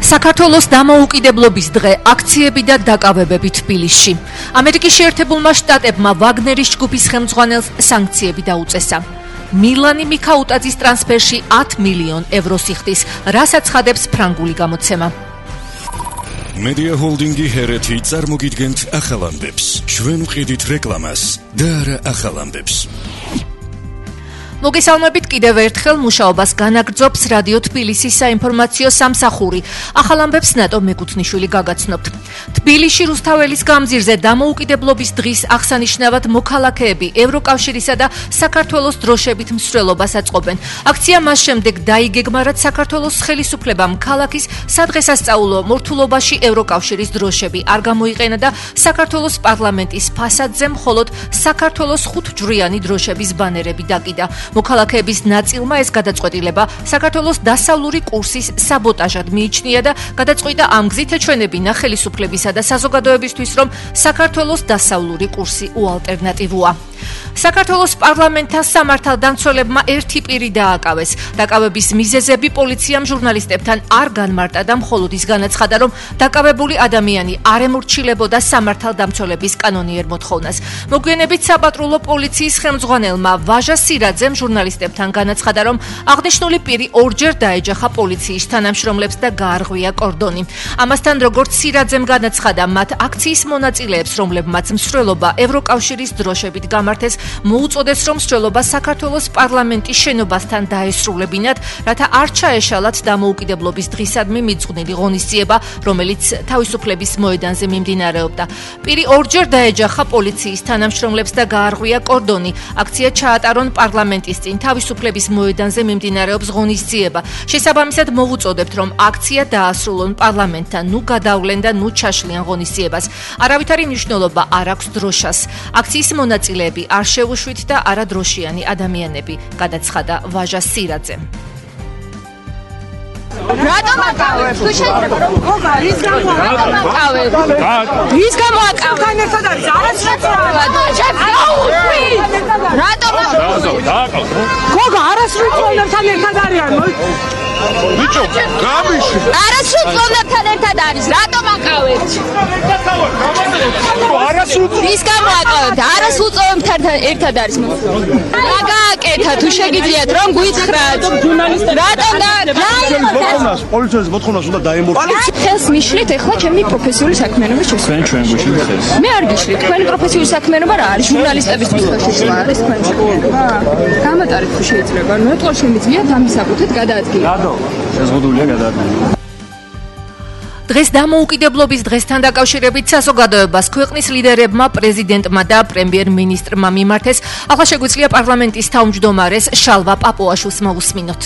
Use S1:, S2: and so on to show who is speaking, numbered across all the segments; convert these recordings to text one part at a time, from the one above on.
S1: საქართველოს დამოუკიდებლობის დღე აქციები და დაკავებები თბილისში. ამერიკის შეერთებულმა შტატებმა ვაგნერის ჯგუფის ხელმძღვანელს სანქციები დაუწესა. მილანი მიქაუტაძის ტრანსფერში 10 მილიონ ევროს იხდის, რასაც ხადებს ფრანგული გამოცემა.
S2: Media Holdingi ჰერეთი წარმოგიდგენთ ახალ ამბებს. ჩვენ ვყიდით რეკლამას და არა ახალ ამბებს.
S1: მოგესალმებით კიდევ ერთხელ მუშაობას განაგრძობს რადიო თბილისის საინფორმაციო სამსახური. ახალ ამბებს ნატო მეკუთვნიშვილი გაგაცნობთ. თბილისში რუსთაველის გამზირზე დამოუკიდებლობის დღის აღსანიშნავად მოქალაქეები ევროკავშირისა და საქართველოს დროშებით მსვლელობას აწყობენ. აქცია მას შემდეგ დაიგეგმა, რაც საქართველოს ხელისუფლებამ ქალაქის სადღესასწაულო მორთულობაში ევროკავშირის დროშები არ გამოიყენა და საქართველოს პარლამენტის ფასადზე მხოლოდ საქართველოს ხუთჯვრიანი დროშების ბანერები დაკიდა. მოქალაქეების ნაწილმა ეს გადაწყვეტილება საქართველოს დასავლური კურსის საბოტაჟად მიიჩნია და გადაწყვიტა ამ გზით ეჩვენებინა ხელისუფლებისა და საზოგადოებისთვის, რომ საქართველოს დასავლური კურსი უალტერნატივოა. საქართველოს პარლამენტთან სამართალდამცველებმა ერთი პირი დააკავეს. დაკავების მიზეზები პოლიციამ ჟურნალისტებთან არ განმარტა და მხოლოდ ის განაცხადა, რომ დაკავებული ადამიანი არ ემორჩილებოდა სამართალდამცველების კანონიერ მოთხოვნას. მოგვიანებით საპატრულო პოლიციის ხელმძღვანელმა ვაჟა სირაძემ ჟურნალისტებთან განაცხადა, რომ აღნიშნული პირი ორჯერ დაეჯახა პოლიციის თანამშრომლებს და გაარღვია კორდონი. ამასთან, როგორც სირაძემ განაცხადა, მათ აქციის მონაწილეებს, რომლებმაც მსვლელობა ევროკავშირის დროშებით გამართეს, მოუწოდეს, რომ მსვლელობა საქართველოს პარლამენტის შენობასთან დაესრულებინათ, რათა არ ჩაეშალათ დამოუკიდებლობის დღისადმი მიძღვნილი ღონისძიება, რომელიც თავისუფლების მოედანზე მიმდინარეობდა. პირი ორჯერ დაეჯახა პოლიციის თანამშრომლებს და გაარღვია კორდონი. აქცია ჩაატარონ პარლამენტის წინ თავისუფლების მოედანზე მიმდინარეობს ღონისძიება. შესაბამისად მოვუწოდებთ, რომ აქცია დაასრულონ პარლამენტთან, ნუ გადავლენ და ნუ ჩაშლიან ღონისძიებას. არავითარი მნიშვნელობა არ აქვს დროშას. აქციის მონაწილეები არ შეუშვით და არადროშიანი ადამიანები, გადაცხადა ვაჟა სირაძემ.
S3: რატომ აკავებ? თუ შეიძლება რომ რის გამო აკავებ? რის გამო აკავებ? თან ერთად არის რატომ აკავებ? გოგა არასრულ წონებთან ერთად არიან. ბიჭო, გამიში. არასრულ წონებთან ერთად არის. რატომ აკავებ? რის გამო აკავებ? არასრულ წონებთან ერთად არის. რა გააკეთა თუ შეგიძლიათ რომ გვითხრათ? რატომ
S4: მოთხოვნას, პოლიციას მოთხოვნას უნდა დაემორჩილოთ.
S3: ხელს მიშლით ახლა ჩემი პროფესიული საქმიანობის შესახებ.
S4: ჩვენ გვიშლით ხელს.
S3: მე არ გიშლით. თქვენი პროფესიული საქმიანობა რა არის? ჟურნალისტებისთვის შეცვლა არის თქვენი საქმიანობა. გამატარეთ თუ შეიძლება. ნოტყო შემიძლიათ ამის საკუთრად გადაადგილოთ.
S4: რატო? შეზღუდულია გადაადგილება.
S1: დღეს დამოუკიდებლობის დღესთან დაკავშირებით საზოგადოებას ქვეყნის ლიდერებმა, პრეზიდენტმა და პრემიერ-მინისტრმა მიმართეს. ახლა შეგვიძლია პარლამენტის თავმჯდომარეს შალვა პაპუაშვილს მოусმინოთ.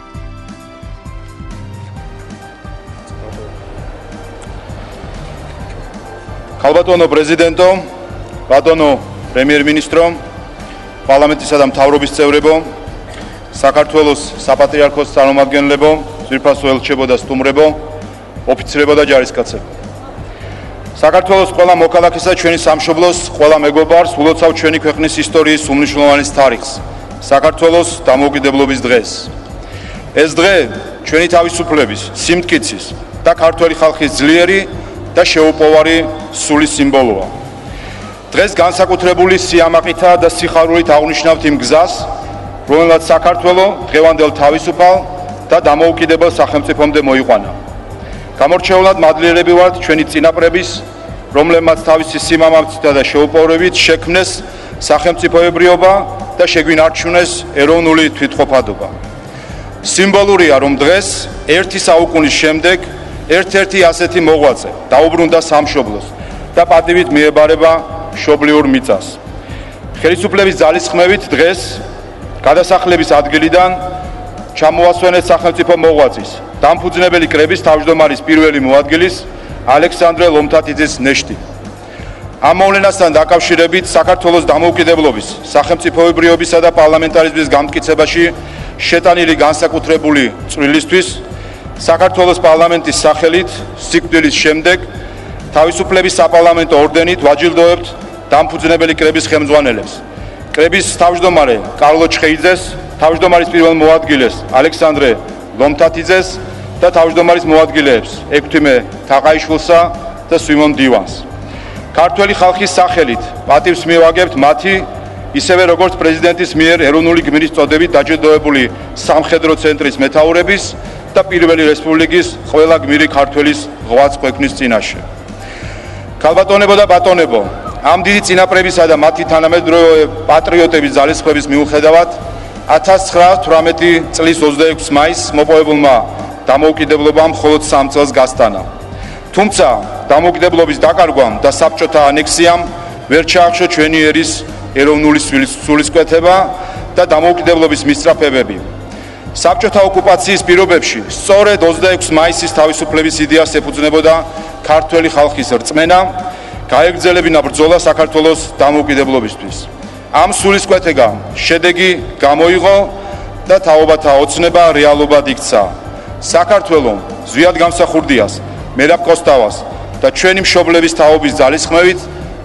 S5: ხალბატონო პრეზიდენტო, ბატონო პრემიერ-მინისტრო, პარლამენტისა და მთავრობის წევრებო, საქართველოს საპატრიარქოს წარმომადგენლებო, ძვირფასო ელჩებო და სტუმრებო, ოფიცრებო და ჯარისკაცებო. საქართველოს ყველა მოქალაქესა ჩვენი სამშობლოს, ყველა მეგობარს ულოცავ ჩვენი ქვეყნის ისტორიის უმნიშვნელოვანეს თარიღს, საქართველოს დამოუკიდებლობის დღეს. ეს დღე ჩვენი თავისუფლების, სიმტკიცის და ქართველი ხალხის ძლიერი და შეუპოვარი სულის სიმბოლოა. დღეს განსაკუთრებული სიამაყითა და სიხარულით აღნიშნავთ იმ გზას, რომელსაც საქართველო დღევანდელ თავისუფალ და დამოუკიდებელ სახელმწიფომდე მოიყვანა. გამორჩეულად მადლიერები ვართ ჩვენი წინაპრების, რომლებმაც თავისი სიმამაცით და შეუპოვრებით შექმნეს სახელმწიფოებრიობა და შეგვინარჩუნეს ეროვნული თვითყოფადობა. სიმბოლურია, რომ დღეს ერთი საუკუნის შემდეგ ერთ-ერთი ასეთი მოღვაწე დაუბრუნდა სამშობლოს და პატივით მიებარება მშობლიურ მიწას. ხელისუფლების ძალისხმევით დღეს გადასახლების ადგილიდან ჩამოასვენეს სახელმწიფო მოღვაწის, დამფუძნებელი კრების თავმჯდომარის პირველი მოადგილის ალექსანდრე ლომთათიძის ნეშტი. ამ მოვლენასთან დაკავშირებით საქართველოს დამოუკიდებლობის, სახელმწიფოებრიობისა და პარლამენტარიზმის განმტკიცებაში შეტანილი განსაკუთრებული წვლილისთვის საქართველოს პარლამენტის სახელით სიკვდილის შემდეგ თავისუფლების საპარლამენტო ორდენით ვაჯილდოებთ დამფუძნებელი კრების ხელმძღვანელებს. კრების თავმჯდომარე კარლო ჩხეიძეს, თავმჯდომარის პირველ მოადგილეს ალექსანდრე ლომთათიძეს და თავმჯდომარის მოადგილეებს, ექვთიმე თაყაიშვილსა და სვიმონ დივანს. ქართველი ხალხის სახელით პატივს მივაგებთ მათი, ისევე როგორც პრეზიდენტის მიერ ეროვნული გმირის წოდებით დაჯილდოებული სამხედრო ცენტრის მეთაურების და პირველი რესპუბლიკის ყველა გმირი ქართველის ღვაწ ქვეყნის წინაშე. ქალბატონებო და ბატონებო, ამ დიდი წინაპრებისა და მათი თანამედროვე პატრიოტების ძალისხმების მიუხედავად 1918 წლის 26 მაისს მოპოვებულმა დამოუკიდებლობამ მხოლოდ 3 წელს გასტანა. თუმცა დამოუკიდებლობის დაკარგვამ და საბჭოთა ანექსიამ ვერ ჩაახშო ჩვენი ერის ეროვნული სულისკვეთება და დამოუკიდებლობის მისწრაფებები. საბჭოთა ოკუპაციის პირობებში სწორედ 26 მაისის თავისუფლების იდეას ეფუძნებოდა ქართველი ხალხის რწმენა, გაეგრძელებინა ბრძოლა საქართველოს დამოუკიდებლობისთვის. ამ სულისკვეთებამ შედეგი გამოიღო და თაობათა ოცნება რეალობად იქცა. საქართველოს ზვიად გამსახურდიას, მერაბ კოსტავას და ჩვენი მშობლების თაობის ძალისხმევით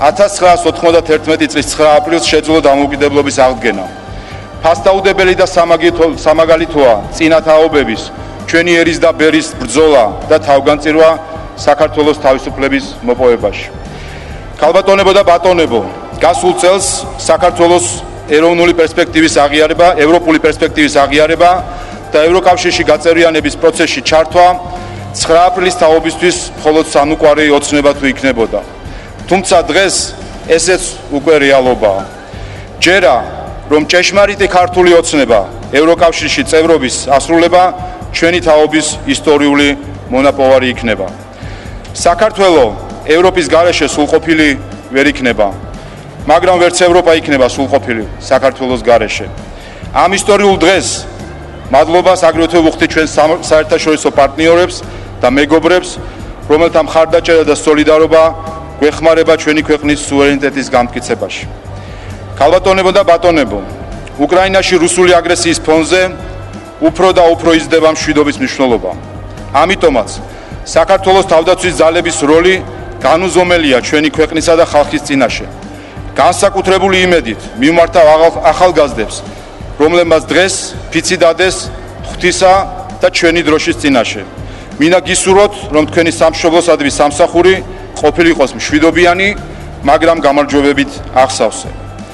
S5: 1991 წლის 9 აპრილს შეძლო დამოუკიდებლობის აღდგენა. ფასდაუდებელი და სამაგალითოა წინა თაობების, ჩვენი ერის და ბერის ბრძოლა და თავგანწირვა საქართველოს თავისუფლების მოპოვებაში. ქალბატონებო და ბატონებო, გასულ წელს საქართველოს ეროვნული პერსპექტივის აღიარება, ევროპული პერსპექტივის აღიარება და ევროკავშირში გაწევრიანების პროცესში ჩართვა 9 აპრილის თაობისთვის მხოლოდ სამუკვარი ოცნება თუ იქნებოდა. თუმცა დღეს ესეც უკვე რეალობაა. ჯერა რომ ჭეშმარიტი ქართული ოცნება ევროკავშირში წევრობის ასრულება ჩვენი თაობის ისტორიული მონაპოვარი იქნება. საქართველოს ევროპის გარეშე სულყოფილი ვერ იქნება, მაგრამ ვერც ევროპა იქნება სულყოფილი საქართველოს გარეშე. ამ ისტორიულ დღეს მადლობას აგრეთვე ვუხდით ჩვენ საერთაშორისო პარტნიორებს და მეგობრებს, რომელთა მხარდაჭერა და სოლიდარობა გვეხმარება ჩვენი ქვეყნის სუვერენიტეტის გამტკიცებაში. ქალბატონებო და ბატონებო, უკრაინაში რუსული აგრესიის ფონზე უფრო და უფრო იზრდება მშვიდობის მნიშვნელობა. ამიტომაც საქართველოს თავდაცვის ძალების როლი განუზომელია ჩვენი ქვეყნისა და ხალხის წინაშე. განსაკუთრებული იმედით მიმართავ ახალგაზრდებს, რომლებმაც დღეს ფიცი დადეს ღვთისა და ჩვენი დროშის წინაშე. მინდა გისურვოთ, რომ თქვენი სამშობლოსადმი სამსახური ყოფილიყოს მშვიდობიანი, მაგრამ გამარჯვებებით აღსავსე.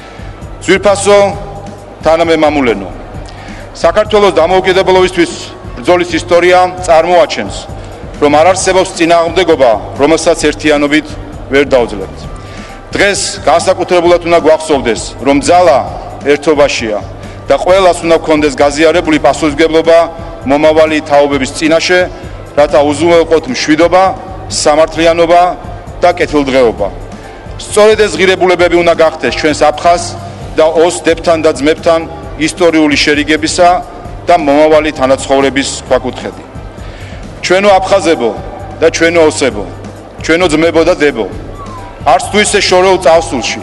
S5: ძვირფასო თანამემამულენო, საქართველოს დამოუკიდებლობისთვის ბრძოლის ისტორია წარმოაჩენს, რომ არ არსებობს წინააღმდეგობა, რომელსაც ერთიანობით ვერ დავძლებთ. დღეს განსაკუთრებულად უნდა გვახსოვდეს, რომ ძალა ერთობაშია და ყველას უნდა გქონდეს გაზიარებული პასუხისმგებლობა მომავალი თაობების წინაშე, რათა უზრუნველყოთ მშვიდობა, სამართლიანობა და კეთილდღეობა. სწორედ ეს ღირებულებები უნდა გახდეს ჩვენს აფხაზ და ოს დებთან და ძმებთან ისტორიული შერიგებისა და მომავალი თანაცხოვრების ქვაკუთხედი. ჩვენო აფხაზებო და ჩვენო ოსებო, ჩვენო ძმებო და დებო, არც თუ ისე შორეულ წარსულში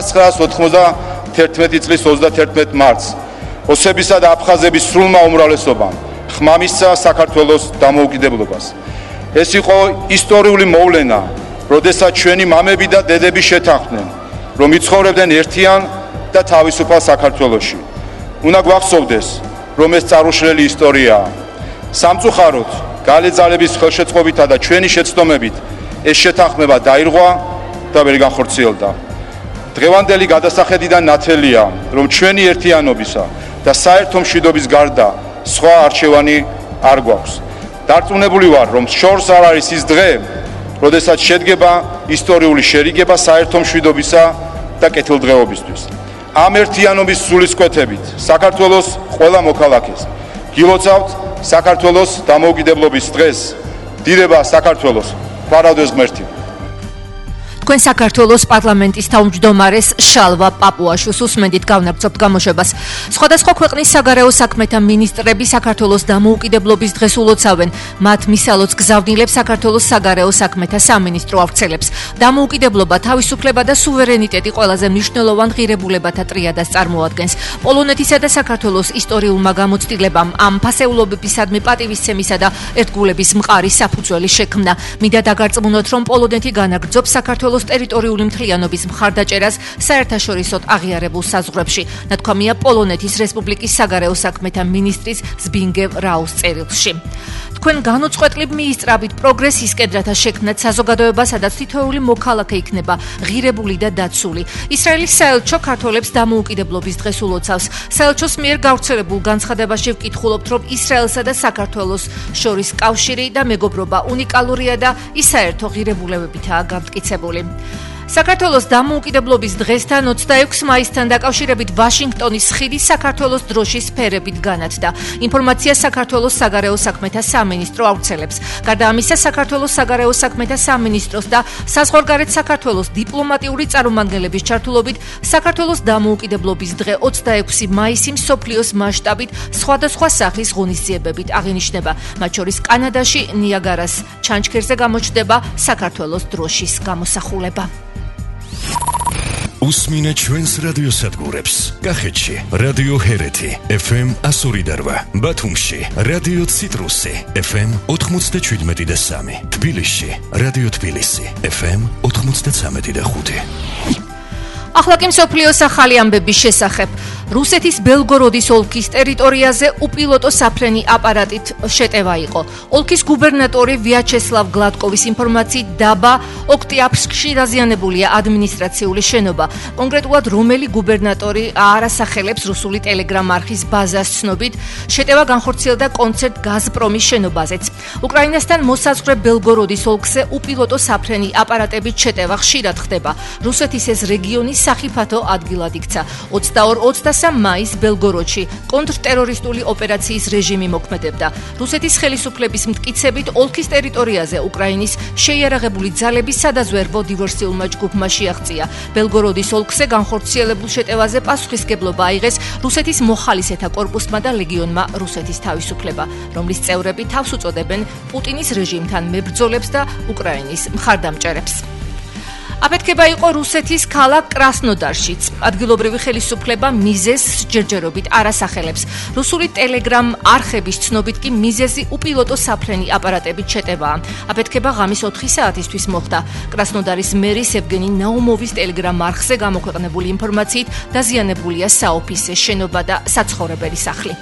S5: 1991 წლის 31 მარტს ოსებისა და აფხაზების სრულმა უმრავლესობამ ხმა მისცა საქართველოს დამოუკიდებლობას. ეს იყო ისტორიული მოვლენა, როდესაც ჩვენი მამები და დედები შეთანხმდნენ, რომ იცხოვრებდნენ ერთიან და თავისუფალ საქართველოში. უნდა გვახსოვდეს, რომ ეს წარუშლელი ისტორიაა. სამწუხაროდ, გალეძალების ხელშეწყობითა და ჩვენი შეცდომებით ეს შეთანხმება დაირღვა და ვერ განხორციელდა. დღევანდელი გადასახედიდან ნათელია, რომ ჩვენი ერთიანობისა და საერთო მშვიდობის გარდა სხვა არჩევანი არ გვაქვს. დარწმუნებული ვარ, რომ შორს არ არის ის დღე, როდესაც შედგება ისტორიული შერიგება საერთო მშვიდობისა და კეთილდღეობისთვის. ამ ერთიანობის სულისკვეთებით საქართველოს ყველა მოქალაქეს გილოცავთ საქართველოს დამოუკიდებლობის დღეს. დიდება საქართველოს, ფარავდეს ღმერთი.
S1: თქვენ საქართველოს პარლამენტის თავმჯდომარეს შალვა პაპუაშვილს უსმენდით, გავნაგრძობთ გამოშვებას. სხვადასხვა ქვეყნის საგარეო საქმეთა მინისტრები საქართველოს დამოუკიდებლობის დღეს ულოცავენ. მათ მისალოც გზავნილებს საქართველოს საგარეო საქმეთა სამინისტრო ავრცელებს. დამოუკიდებლობა, თავისუფლება და სუვერენიტეტი ყველაზე მნიშვნელოვან ღირებულებათა ტრიადას წარმოადგენს. პოლონეთისა და საქართველოს ისტორიულმა გამოცდილებამ ამ ფასეულობებისადმი პატივისცემისა და ერთგულების მყარი საფუძველი შექმნა. მინდა დაგარწმუნოთ, რომ პოლონეთი განაგრძობს საქართველოს ტერიტორიული მთლიანობის მხარდაჭერას საერთაშორისოდ აღიარებულ საზღვრებში. ნათქვამია პოლონეთის რესპუბლიკის საგარეო საქმეთა მინისტრის ზბინგევ რაუს წერილში. თქვენ განუწყვეტლივ მიისწრებით პროგრესისკენ, რათა შექმნათ საზოგადოება, სადაც თითოეული მოქალაქე იქნება ღირებული და დაცული. ისრაელის საელჩო ქართველებს დამოუკიდებლობის დღეს ულოცავს. საელჩოს მიერ გავრცელებულ განცხადებაში ვკითხულობთ, რომ ისრაელსა და საქართველოს შორის კავშირი და მეგობრობა უნიკალურია და ის საერთო ღირებულებებითაა გამტკიცებული. საქართველოს დამოუკიდებლობის დღესთან 26 მაისთან დაკავშირებით ვაშინგტონის ხიდი საქართველოს დროშის ფერებით განათდა. ინფორმაცია საქართველოს საგარეო საქმეთა სამინისტრო ავრცელებს. გარდა ამისა, საქართველოს საგარეო საქმეთა სამინისტროს და საზღვარგარეთ საქართველოს დიპლომატიური წარმომადგენლების ჩართულობით საქართველოს დამოუკიდებლობის დღე 26 მაისი მსოფლიოს მასშტაბით სხვადასხვა სახის ღონისძიებებით აღინიშნება. მათ შორის კანადაში ნიაგარას ჩანჩქერზე გამოჩნდება საქართველოს დროშის გამოსახულება.
S2: უსმინეთ ჩვენს რადიოსადგურებს. კახეთში რადიო ჰერეთი FM 102.8, ბათუმში რადიო ციტრუსი FM 97.3, თბილისში რადიო თბილისი FM 93.5.
S1: ახლა კი მსოფლიოს ახალი ამბების შესახებ. რუსეთის ბელგოროდის ოლქის ტერიტორიაზე უპილოტო საფრენი აპარატით შეტევა იყო. ოლქის გუბერნატორი ვიაჩესლავ გლადკოვის ინფორმაციით დაბა ოქტიაბრსკში დაზიანებულია ადმინისტრაციული შენობა. კონკრეტულად რომელი გუბერნატორი არასახელებს რუსული ტელეგრამ არხის ბაზას ცნობით, შეტევა განხორციელდა კონცერტ გაზპრომის შენობაზეც. უკრაინასთან მოსაზღვრე ბელგოროდის ოლქზე უპილოტო საფრენი აპარატებით შეტევა ხშირად ხდება. რუსეთის ეს რეგიონი სახიფათო ადგილად იქცა. 22-23 მაისს ბელგოროდში კონტრტერორისტული ოპერაციის რეჟიმი მოქმედებდა. რუსეთის ხელისუფლების მტკიცებით ოლქის ტერიტორიაზე უკრაინის შეიარაღებული ძალების სადაზვერვო დივერსიულმა ჯგუფმა შეაღწია. ბელგოროდის ოლქზე განხორციელებულ შეტევაზე პასუხისგებლობა აიღეს რუსეთის მოხალისეთა კორპუსმა და ლეგიონმა რუსეთის თავისუფლება, რომლის წევრები თავს უწოდებენ პუტინის რეჟიმთან მებრძოლებს და უკრაინის მხარდამჭერებს. აფეთქება იყო რუსეთის ქალაქ კრასნოდარშიც. ადგილობრივი ხელისუფლება მიზეზს ჯერჯერობით არასახელებს. რუსული ტელეგრამ არხების ცნობით კი მიზეზი უპილოტო საფრენი აპარატებით შეტევაა. აფეთქება ღამის 4 საათისთვის მოხდა. კრასნოდარის მერის ევგენი ნაუმოვის ტელეგრამ არხზე გამოქვეყნებული ინფორმაციით დაზიანებულია საოფისე შენობა და საცხოვრებელი სახლი.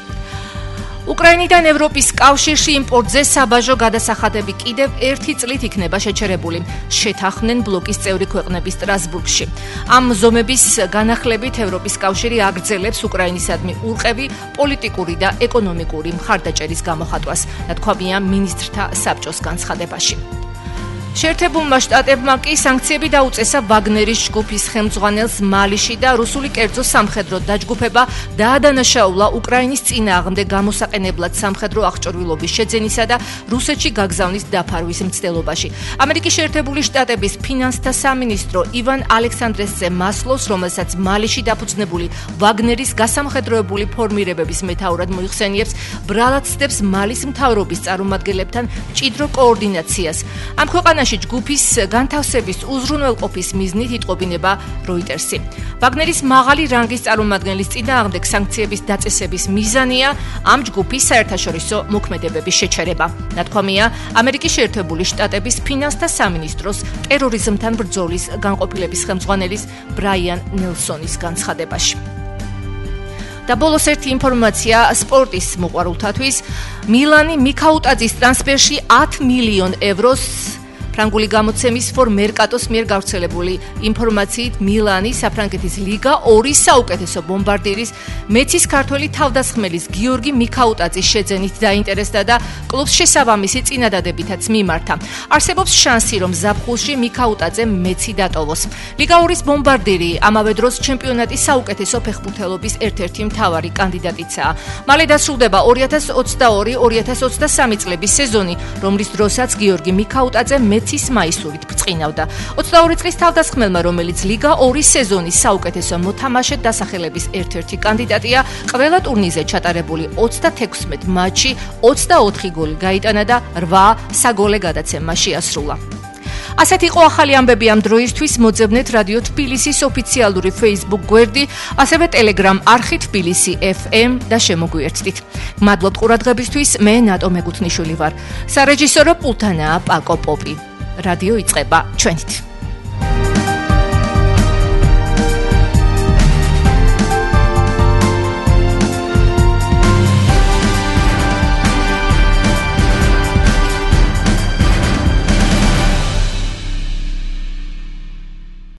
S1: უკრაინიდან ევროპის კავშირში იმპორტზე საბაჟო გადასახადები კიდევ 1 წლით იქნება შეჩერებული. შეთანხმდნენ ბლოკის წევრი ქვეყნები სტრასბურგში. ამ ზომების განახლებით ევროპის კავშირი აგრძელებს უკრაინისადმი ურყევი პოლიტიკური და ეკონომიკური მხარდაჭერის გამოხატვას, ნათქვამია მინისტრთა საბჭოს განცხადებაში. შეერთებულმა შტატებმა კი სანქციები დაუწესა ვაგნერის ჯგუფის ხელმძღვანელს მალიში და რუსული კერძო სამხედრო დაჯგუფება დაადანაშაულა უკრაინის წინააღმდეგ გამოსაყენებლად სამხედრო აღჭურვილობის შეძენისა და რუსეთში გაგზავნის დაფარვის მცდელობაში. ამერიკის შეერთებული შტატების ფინანსთა სამინისტრო ივან ალექსანდრესზე მასლოვს, რომელსაც მალიში დაფუძნებული ვაგნერის გასამხედროებული ფორმირებების მეთაურად მოიხსენიებს, ბრალად ცდებს მალის მთავრობის წარმომადგენლებთან მჭიდრო კოორდინაციას. ამ ქვეყანაში ჯგუფის განთავსების უზრუნველყოფის მიზნით იტყობინება როიტერსი. ვაგნერის მაღალი რანგის წარმომადგენლის წინააღმდეგ სანქციების დაწესების მიზანია ამ ჯგუფის საერთაშორისო მოქმედებების შეჩერება. ნათქვამია ამერიკის შეერთებული შტატების ფინანსთა სამინისტროს ტერორიზმთან ბრძოლის განყოფილების ხელმძღვანელის ბრაიან ნელსონის განცხადებაში. და ბოლოს ერთი ინფორმაცია სპორტის მოყვარულთათვის. მილანი მიქაუტაძის ტრანსფერში 10 მილიონ ევროს ფრანგული გამოცემის For Mercatos მიერ გავრცელებული ინფორმაციით მილანი საფრანგეთის ლიგა 2 საუკეთესო ბომბარდირის მეცის ქართველი თავდასხმელის გიორგი მიქაუტაძის შეძენით დაინტერესდა და კლუბს შესაბამისი წინადადებითაც მიმართა. არსებობს შანსი, რომ ზაფხულში მიქაუტაძე მეცი დატოვოს. ლიგა 2-ის ბომბარდირი ამავე დროს ჩემპიონატის საუკეთესო ფეხბურთელობის ერთ-ერთი მთავარი კანდიდატიცაა. მალე დასრულდება 2022-2023 წლების სეზონი, რომლის დროსაც გიორგი მიქაუტაძე მეცის მაისურით ბრწყინავდა. 22 წლის თავდასხმელმა, რომელიც ლიგა 2 სეზონის საუკეთესო მოთამაშედ დასახელების ერთ-ერთი კანდიდატია, ყველა ტურნირზე ჩატარებული 36 მატჩი 24 გოლი გაიტანა და 8 საგოლე გადაცემა შეასრულა. ასეთ იყო ახალი ამბები ამ დროისთვის. მოძებნეთ რადიო თბილისის ოფიციალური Facebook გვერდი, ასევე Telegram არხი თბილისი FM და შემოგვიერთდით. მადლობთ ყურადღებისთვის. მე ნატო მეგუთნიშვილი ვარ. სარეჟისორო პულტანაა პაკო პოპი. რადიო იწყება ჩვენით.